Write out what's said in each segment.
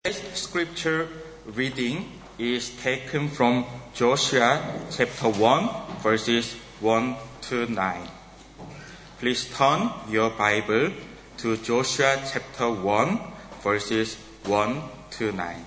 Today's scripture reading is taken from Joshua chapter 1, verses 1 to 9. Please turn your Bible to Joshua chapter 1, verses 1 to 9.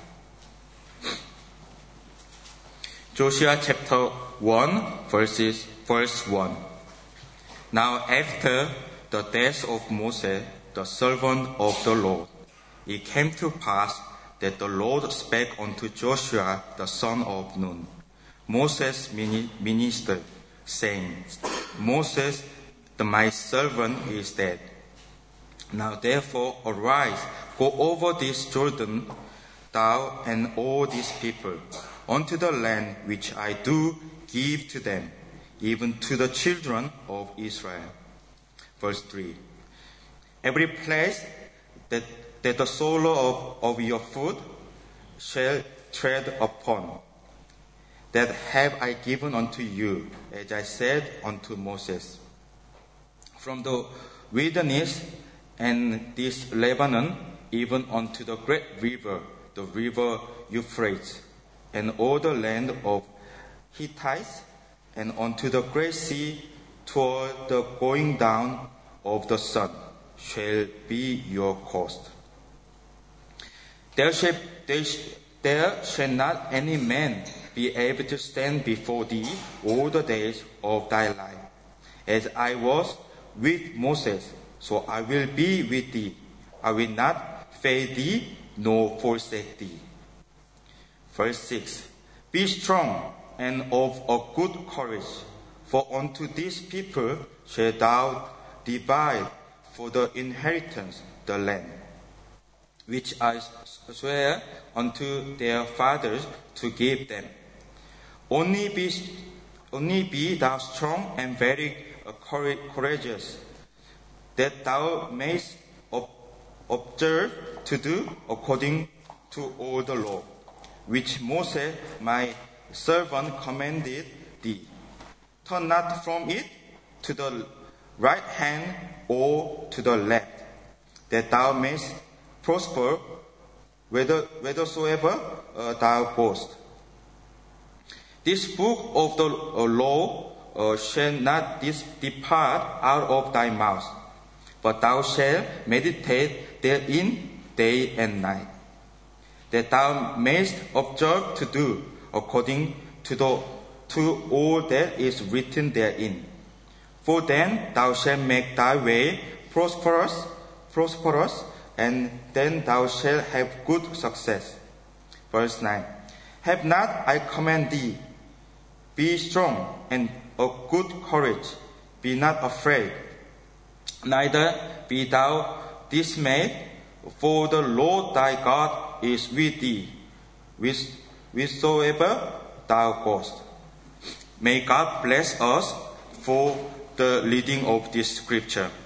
Joshua chapter 1, verse 1. Now after the death of Moses, the servant of the Lord, it came to pass that the Lord spake unto Joshua the son of Nun, Moses' minister, saying, Moses, my servant, is dead. Now therefore arise, go over this Jordan, thou and all these people, unto the land which I do give to them, even to the children of Israel. Verse 3. Every place that the sole of your foot shall tread upon, that have I given unto you, as I said unto Moses. From the wilderness and this Lebanon, even unto the great river, the river Euphrates, and all the land of Hittites, and unto the great sea, toward the going down of the sun, shall be your coast. There shall not any man be able to stand before thee all the days of thy life. As I was with Moses, so I will be with thee. I will not fail thee, nor forsake thee. Verse 6. Be strong and of a good courage, for unto these people shalt thou divide for the inheritance the land, which I swear unto their fathers to give them. Only be thou strong and very courageous, that thou mayst observe to do according to all the law, which Moses my servant commanded thee. Turn not from it to the right hand or to the left, that thou mayst prosper whithersoever thou goest. This book of the law shall not depart out of thy mouth, but thou shalt meditate therein day and night, that thou mayst observe to do according to all that is written therein. For then thou shalt make thy way prosperous, and then thou shalt have good success. Verse 9. Have not I commanded thee? Be strong and of good courage. Be not afraid, neither be thou dismayed, for the Lord thy God is with thee, whithersoever thou goest. May God bless us for the reading of this scripture.